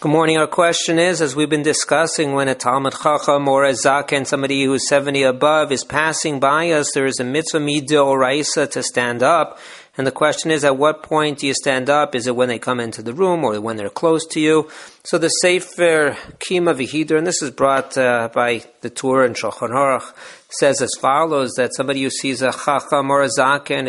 Good morning. Our question is, as we've been discussing, when a Talmud Chacham or a Zaken, somebody who's 70 above, is passing by us, there is a mitzvah midoraisa to stand up. And the question is, at what point do you stand up? Is it when they come into the room or when they're close to you? So the Sefer Kima V'Hidur, and this is brought by the Tur and Shulchan Aruch, says as follows, that somebody who sees a Chacham or a Zaken,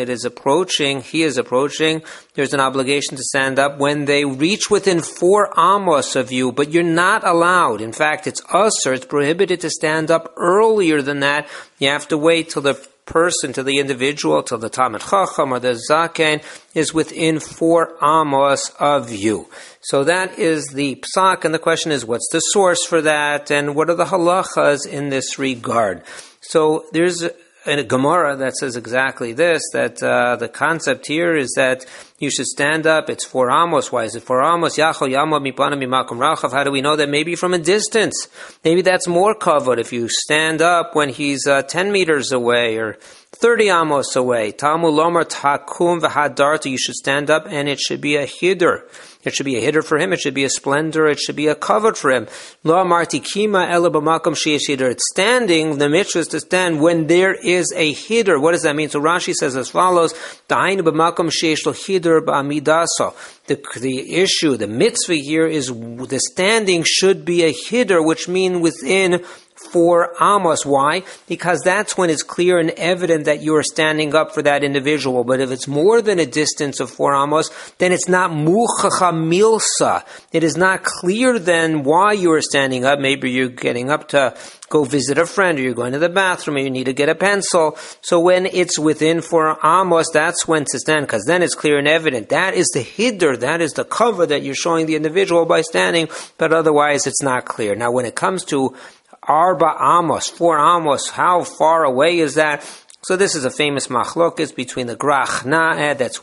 he is approaching, there's an obligation to stand up when they reach within 4 amos of you, but you're not allowed. In fact, it's usur, it's prohibited to stand up earlier than that. You have to wait till the person, to the individual, till the Talmud Chacham or the Zaken is within 4 amos of you. So that is the psak, and the question is, what's the source for that, and what are the halachas in this regard? So there's a Gemara that says exactly this, that the concept here is that you should stand up. It's 4 amos. Why is it 4 amos? Yachol yamod mipana mimakom rachav. How do we know that? Maybe from a distance. Maybe that's more covered if you stand up when he's 10 meters away or 30 amos away. Talmud lomar takum v'hadarta. You should stand up, and it should be a hidur. It should be a hidur for him. It should be a splendor. It should be a covet for him. Lo amarti kima ela b'makom sheyesh hidur. It's standing. The mitzvah is to stand when there is a hidur. What does that mean? So Rashi says as follows: Da'ainu b'makom sheyesh lo hidur ba'amidaso. The issue, the mitzvah here is the standing should be a hidur, which means within 4 amos. Why? Because that's when it's clear and evident that you are standing up for that individual. But if it's more than a distance of 4 amos, then it's not muchacha milsa. It is not clear then why you are standing up. Maybe you're getting up to go visit a friend, or you're going to the bathroom, or you need to get a pencil. So when it's within 4 amos, that's when to stand, because then it's clear and evident. That is the hidur, that is the cover that you're showing the individual by standing, but otherwise it's not clear. Now when it comes to Arba amos, 4 amos, how far away is that? So this is a famous machlokes between the Grach Na'ed, that's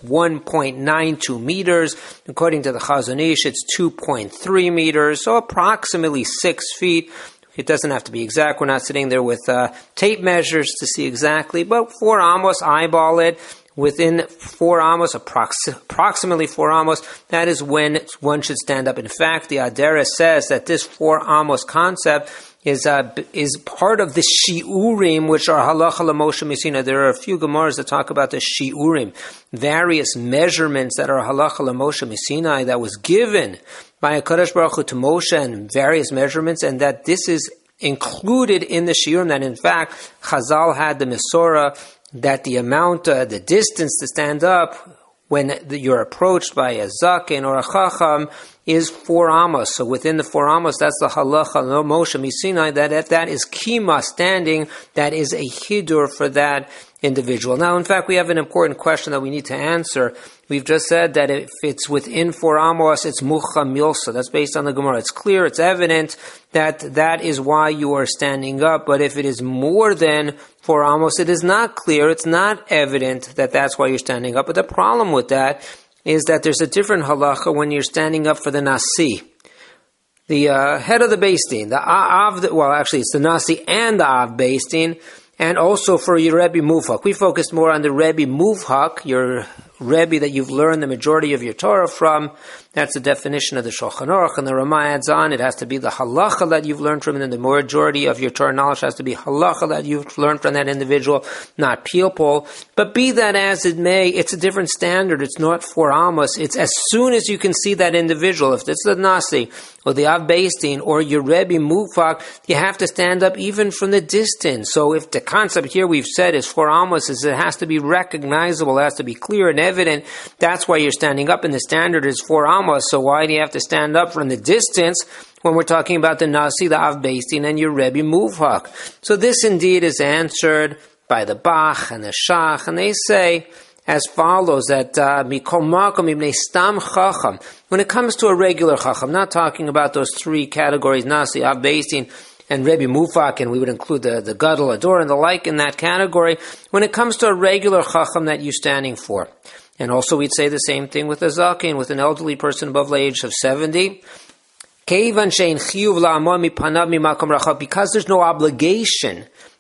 1.92 meters. According to the Chazon Ish, it's 2.3 meters, so approximately 6 feet. It doesn't have to be exact. We're not sitting there with tape measures to see exactly, but 4 amos, eyeball it. Within 4 amos, approximately 4 amos, that is when one should stand up. In fact, the Adera says that this 4 amos concept is part of the shiurim, which are halacha l'Moshe Messina. There are a few Gemaras that talk about the shiurim, various measurements that are halacha l'Moshe Messina that was given by HaKadosh Baruch Hu to Moshe, and various measurements, and that this is included in the shiurim. That in fact, Chazal had the Mesorah that the amount, the distance to stand up when you're approached by a Zaken or a Chacham is 4 amos. So within the 4 amos, that's the halacha Moshe Misinai, that if that is kima, standing, that is a hidur for that individual. Now, in fact, we have an important question that we need to answer. We've just said that if it's within 4 amos, it's mucha milsa. That's based on the Gemara. It's clear, it's evident that that is why you are standing up. But if it is more than 4 amos, it is not clear, it's not evident that that's why you're standing up. But the problem with that is that there's a different halacha when you're standing up for the nasi. The head of the Beis Din, it's the nasi and the av Beis Din, and also for your Rebbe Muvhak. We focused more on the Rebbe Muvhak, your Rebbe that you've learned the majority of your Torah from. That's the definition of the Shulchan Aruch, and the Ramah adds on, it has to be the halacha that you've learned from, and the majority of your Torah knowledge has to be halacha that you've learned from that individual, not pilpul. But be that as it may, it's a different standard. It's not 4 amos. It's as soon as you can see that individual. If it's the Nasi, or the Av Beis Din, or your Rebbe Muvhak, you have to stand up even from the distance. So if the concept here we've said is 4 amos, is it has to be recognizable, it has to be clear and evident. That's why you're standing up, and the standard is 4 amos. So why do you have to stand up from the distance when we're talking about the Nasi, the Av Beis Din, and your Rebbe Muvhak? So this indeed is answered by the Bach and the Shach, and they say as follows, that Mikol Makom Ibnei Stam Chacham, when it comes to a regular Chacham, not talking about those 3 categories, Nasi, Av Beis Din, and Rebbe Muvhak, and we would include the Gadol, Ador, and the like in that category, when it comes to a regular Chacham that you're standing for. And also we'd say the same thing with a Zaken, with an elderly person above the age of 70. Because there's no obligation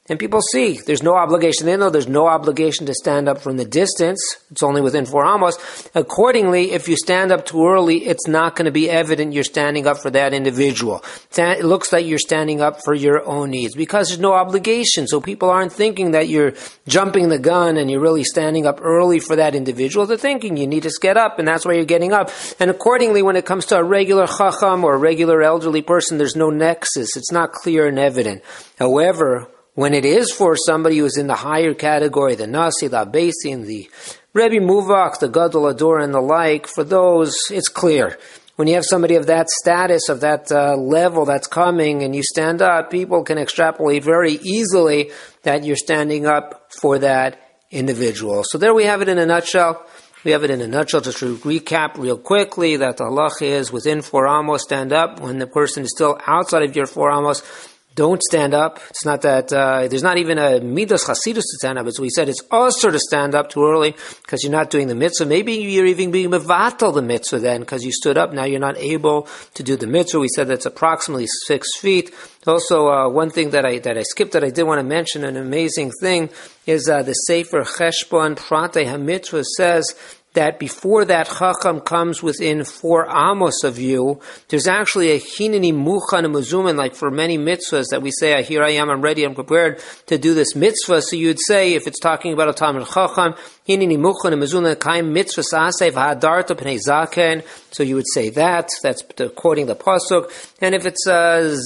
and people see. There's no obligation. They know there's no obligation to stand up from the distance. It's only within 4 amos. Accordingly, if you stand up too early, it's not going to be evident you're standing up for that individual. It looks like you're standing up for your own needs because there's no obligation. So people aren't thinking that you're jumping the gun and you're really standing up early for that individual. They're thinking you need to get up, and that's why you're getting up. And accordingly, when it comes to a regular chacham or a regular elderly person, there's no nexus. It's not clear and evident. However, when it is for somebody who's in the higher category, the Nasi, the Abesin, the Rebbe Muvak, the Gadol Ador, and the like, for those, it's clear. When you have somebody of that status, of that level that's coming, and you stand up, people can extrapolate very easily that you're standing up for that individual. So there we have it in a nutshell. We have it in a nutshell. Just to recap real quickly, that the halacha is within 4 amos, stand up. When the person is still outside of your 4 amos, don't stand up. It's not that, there's not even a midas chasidus to stand up. As we said, it's also to stand up too early because you're not doing the mitzvah. Maybe you're even being mevatel the mitzvah then because you stood up. Now you're not able to do the mitzvah. We said that's approximately 6 feet. Also, one thing that I skipped that I did want to mention, an amazing thing, is the Sefer Cheshbon Pratei HaMitzvah says that before that chacham comes within 4 amos of you, there's actually a hineni muchan muzuman, like for many mitzvahs that we say, here I am, I'm ready, I'm prepared to do this mitzvah. So you'd say, if it's talking about a talmid chacham, hineni muchan muzuman kaim mitzvah saseh v'hadarta pnei zaken. So you would say that. That's quoting the pasuk. And if it's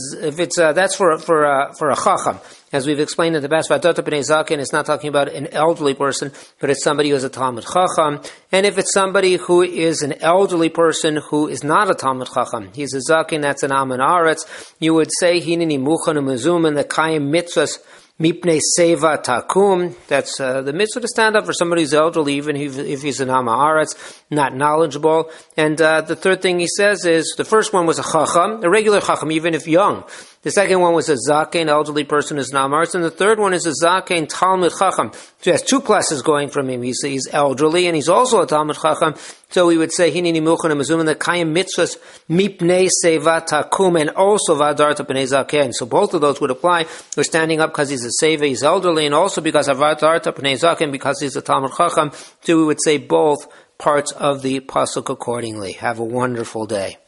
that's for a chacham. As we've explained in the past, V'adarta pnei zaken, it's not talking about an elderly person, but it's somebody who is a talmid chacham. And if it's somebody who is an elderly person who is not a talmid chacham, he's a zaken, that's an aman aretz, you would say, hineni muchan u'mezuman, the kayim mitzvahs, mipnei seva takum. That's the mitzvah to stand up for somebody who's elderly, even if he's an aman aretz, not knowledgeable. And the third thing he says is, the first one was a chacham, a regular chacham, even if young. The second one was a zaken, elderly person who's namaretz, and the third one is a zaken talmid chacham. So he has 2 classes going from him. He's elderly, and he's also a talmid chacham. So we would say hineni muchan u'mezuman, the kayim mitzvahs mipnei seva takum, and also v'adarta pnei zaken. So both of those would apply. We're standing up because he's a seva, he's elderly, and also because of v'adarta pnei zaken, because he's a talmid chacham. So we would say both parts of the pasuk accordingly. Have a wonderful day.